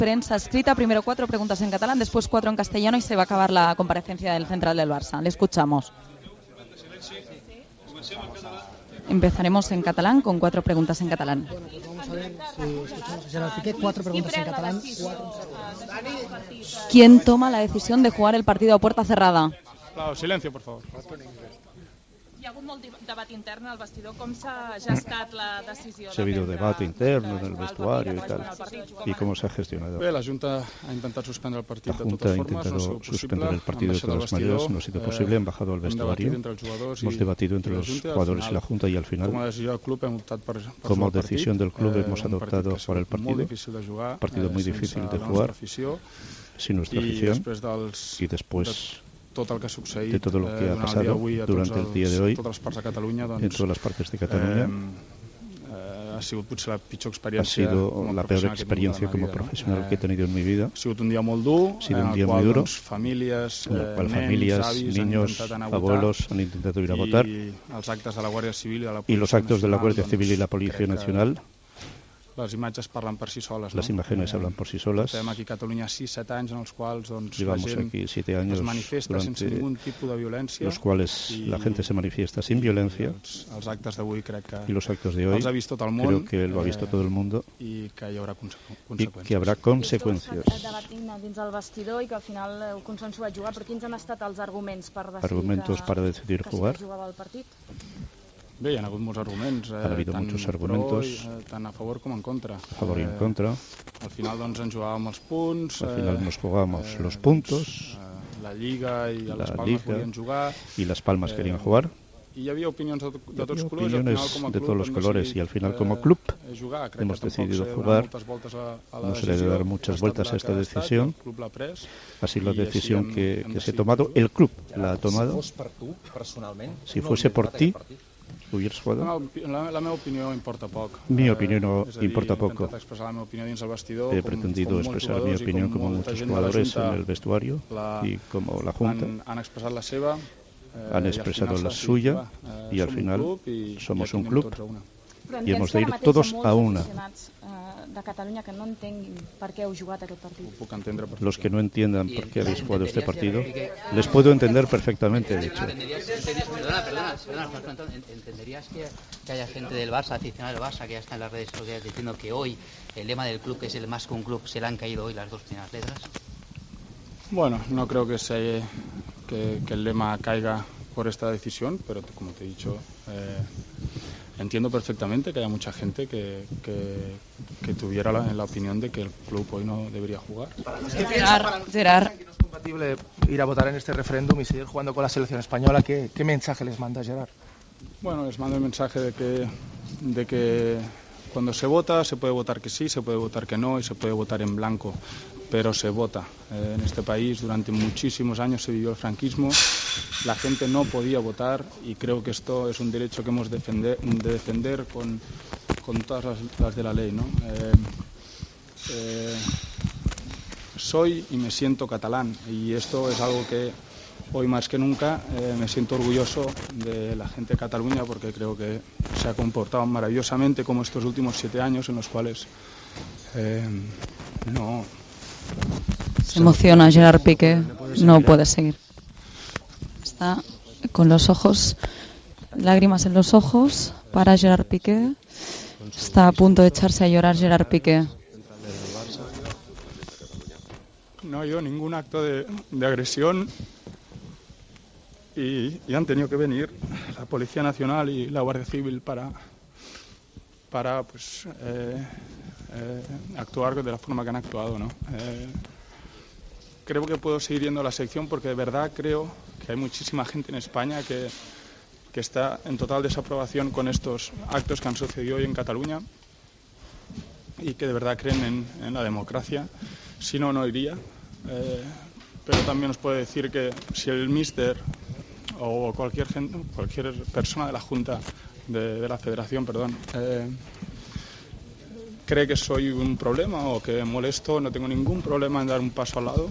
prensa escrita, primero 4 preguntas en catalán, después 4 en castellano y se va a acabar la comparecencia del central del Barça. Le escuchamos. Empezaremos en catalán con 4 preguntas en catalán. Bueno, pues vamos a ver si escuchamos a Gerard Piqué. 4 preguntas en catalán. ¿Quién toma la decisión de jugar el partido a puerta cerrada? Claro, silencio, por favor. Hi ha hagut molt debat intern al vestidor. Com s'ha gestat la decisió? Ha habido debate interno en el vestuario y tal. ¿Y cómo se ha gestionado? Bé, la Junta ha intentat suspendre el partit La de Junta totes ha formes, no ha intentado sigut suspender el partido de todas maneras, no ha sido posible, han bajado al vestuario, hemos debatido entre los jugadores y la Junta y al final, como decisión del club hemos adoptado por el partido, un partido muy difícil de jugar, sin nuestra afición, y después de todo lo que ha pasado durante el día de hoy en todas las partes de Cataluña, ha sido la peor experiencia como profesional que he tenido en mi vida. Ha sido un día muy duro, en el cual familias, niños, abuelos han intentado ir a votar, y los actos de la Guardia Civil y la Policía Nacional. Les imatges parlen per si soles. Las imágenes hablan por sí solas. Estem aquí a Catalunya 6-7 anys en els quals llevamos aquí 7 años es manifesta sense ningún tipus de violència, los cuales la gente se manifiesta sin violencia, els actes d'avui crec que y los actos de hoy els ha vist tot el món, creo que lo ha visto todo el mundo, i que hi haurà y que habrá consecuencias. Debatint dins el vestidor i que al final heu consensuat jugar, però quins han estat els arguments per decidir argumentos para decidir jugar? que jugava el partit? Bé, hi ha hagut molts arguments, ha habido muchos argumentos, tant a favor com en contra. A favor y en contra. Al final doncs ens jugàvem els punts, al final nos jugábamos los puntos, la Lliga i la les Palmes volien jugar, y las Palmas querían jugar. Y había opiniones de todos colores, de todos los colores, y al final como club hemos decidido jugar. No se le debe dar muchas vueltas a esta decisión. Así la decisión que se ha tomado, el club la ha tomado. Si fuese por ti, hubieras jugado. La meva opinió importa poc. Mi opinión importa poco. He pretendido expresar mi opinión como muchos jugadores en el vestuario y como la Junta han expressat la seva, han expresado la suya, y al final somos un club y hemos de ir todos a una. De Catalunya que no entenguin per què heu jugat aquest partit. Los que no entiendan por qué habéis jugado este partido, les puedo entender perfectamente, de hecho. ¿Entenderías que haya gente del Barça, aficionado del Barça, que ya está en las redes sociales diciendo que hoy el lema del club, que es el más que un club, se le han caído hoy las 2 primeras letras? Bueno, no creo que el lema caiga por esta decisión, pero como te he dicho, entiendo perfectamente que haya mucha gente que tuviera la opinión de que el club hoy no debería jugar. Gerard. ¿Que no es compatible ir a votar en este referéndum y seguir jugando con la selección española? ¿Qué mensaje les manda, Gerard? Bueno, les mando el mensaje de que cuando se vota se puede votar que sí, se puede votar que no y se puede votar en blanco, pero se vota. En este país durante muchísimos años se vivió el franquismo, la gente no podía votar y creo que esto es un derecho que hemos de defender con todas las de la ley, ¿no? Soy y me siento catalán y esto es algo que hoy más que nunca me siento orgulloso de la gente de Cataluña porque creo que se ha comportado maravillosamente como estos últimos 7 años en los cuales no... Se emociona Gerard Piqué, no puede seguir. Está con los ojos, lágrimas en los ojos para Gerard Piqué. Está a punto de echarse a llorar Gerard Piqué. No ha habido ningún acto de agresión y han tenido que venir la Policía Nacional y la Guardia Civil para pues, actuar de la forma que han actuado, ¿no? Creo que puedo seguir yendo a la sección porque de verdad creo que hay muchísima gente en España que está en total desaprobación con estos actos que han sucedido hoy en Cataluña y que de verdad creen en la democracia. Si no, no iría. Pero también os puedo decir que si el míster o cualquier persona de la Junta de la Federación, cree que soy un problema o que molesto, no tengo ningún problema en dar un paso al lado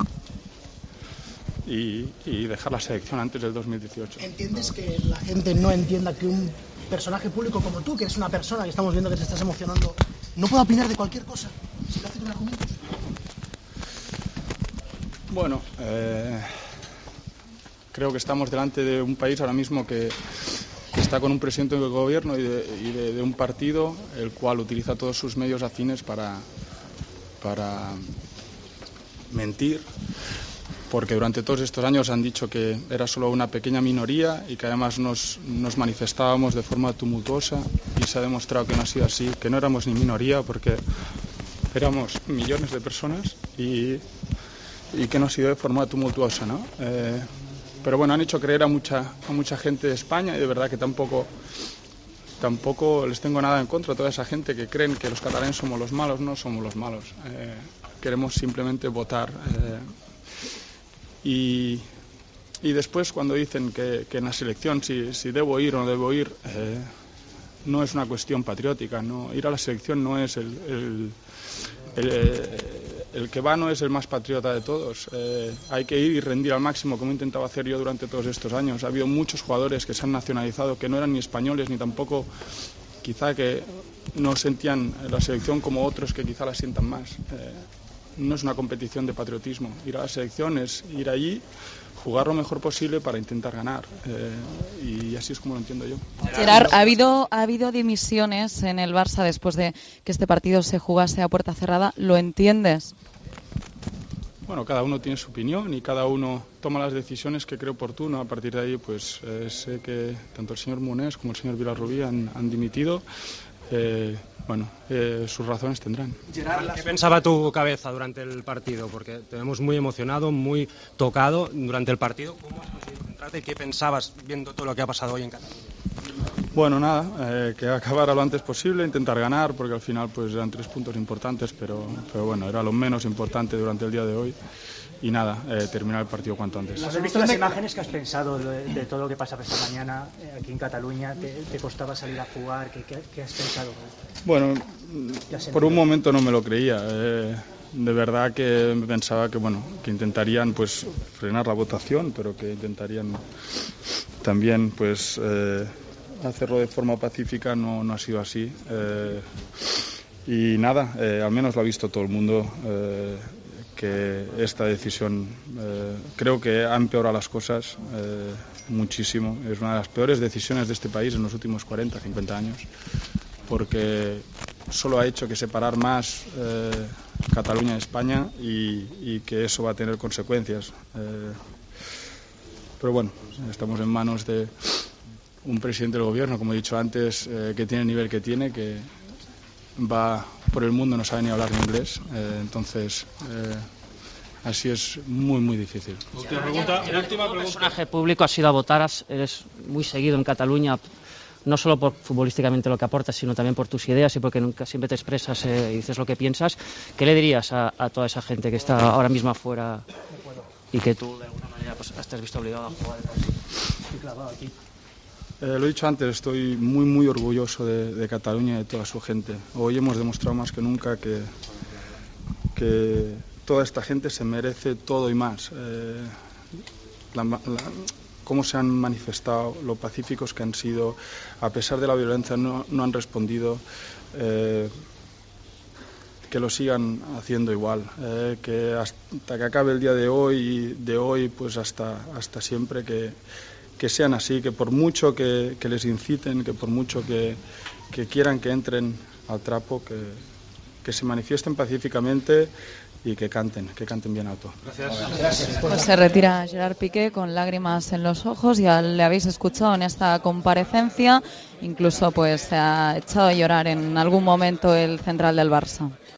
y dejar la selección antes del 2018. ¿Entiendes que la gente no entienda que un personaje público como tú, que eres una persona que estamos viendo que te estás emocionando, no pueda opinar de cualquier cosa? ¿Se lo hace con argumentos? Bueno, creo que estamos delante de un país ahora mismo que está con un presidente del gobierno y de un partido el cual utiliza todos sus medios afines para mentir, porque durante todos estos años han dicho que era solo una pequeña minoría y que además nos manifestábamos de forma tumultuosa, y se ha demostrado que no ha sido así, que no éramos ni minoría porque éramos millones de personas y que no ha sido de forma tumultuosa, ¿no? Pero bueno, han hecho creer a mucha gente de España, y de verdad que tampoco les tengo nada en contra a toda esa gente que creen que los catalanes somos los malos. No somos los malos, queremos simplemente votar. Y después, cuando dicen que en la selección si debo ir o no debo ir, no es una cuestión patriótica, ¿no? Ir a la selección no es el que va, no es el más patriota de todos. Hay que ir y rendir al máximo, como he intentado hacer yo durante todos estos años. Ha habido muchos jugadores que se han nacionalizado, que no eran ni españoles ni tampoco quizá que no sentían la selección como otros que quizá la sientan más. No es una competición de patriotismo. Ir a la selección es ir allí, jugar lo mejor posible para intentar ganar, y así es como lo entiendo yo. Gerard, ¿ha habido dimisiones en el Barça después de que este partido se jugase a puerta cerrada? ¿Lo entiendes? Bueno, cada uno tiene su opinión y cada uno toma las decisiones que cree oportuno. A partir de ahí, pues sé que tanto el señor Monés como el señor Vilarrubí han dimitido. Sus razones tendrán. Gerard, ¿qué pensaba tu cabeza durante el partido? Porque te vemos muy emocionado, muy tocado durante el partido. ¿Cómo has conseguido centrarte y qué pensabas viendo todo lo que ha pasado hoy en Cataluña? Bueno, nada, que acabara lo antes posible, intentar ganar, porque al final pues eran 3 puntos importantes, pero bueno, era lo menos importante durante el día de hoy. Y nada, terminar el partido cuanto antes. ¿Has visto las imágenes que has pensado de todo lo que pasa esta mañana aquí en Cataluña? ¿Te costaba salir a jugar? ¿Qué has pensado? Bueno, por un momento no me lo creía. De verdad que pensaba que intentarían pues frenar la votación, pero que intentarían también pues hacerlo de forma pacífica. No ha sido así. Y nada, al menos lo ha visto todo el mundo. Que esta decisión creo que ha empeorado las cosas muchísimo. Es una de las peores decisiones de este país en los últimos 40, 50 años, porque solo ha hecho que separar más Cataluña de España y que eso va a tener consecuencias. Pero bueno, estamos en manos de un presidente del gobierno, como he dicho antes, que tiene el nivel que tiene, que va por el mundo, no sabe ni hablar ni inglés, entonces así es muy muy difícil. Última pregunta. Un personaje público, has ido a votar, eres muy seguido en Cataluña, no solo por futbolísticamente lo que aportas, sino también por tus ideas y porque nunca siempre te expresas y dices lo que piensas. ¿Qué le dirías a toda esa gente que está ahora mismo afuera y que tú de alguna manera pues te has visto obligado a jugar aquí? Lo he dicho antes, estoy muy muy orgulloso de Cataluña y de toda su gente. Hoy hemos demostrado más que nunca que toda esta gente se merece todo y más. Cómo se han manifestado, lo pacíficos que han sido, a pesar de la violencia no han respondido, que lo sigan haciendo igual, que hasta que acabe el día de hoy pues hasta siempre que sean así, que por mucho que les inciten, que por mucho que quieran que entren al trapo, que se manifiesten pacíficamente y que canten bien alto. Gracias. Pues se retira Gerard Piqué con lágrimas en los ojos. Ya le habéis escuchado en esta comparecencia, incluso pues se ha echado a llorar en algún momento el central del Barça.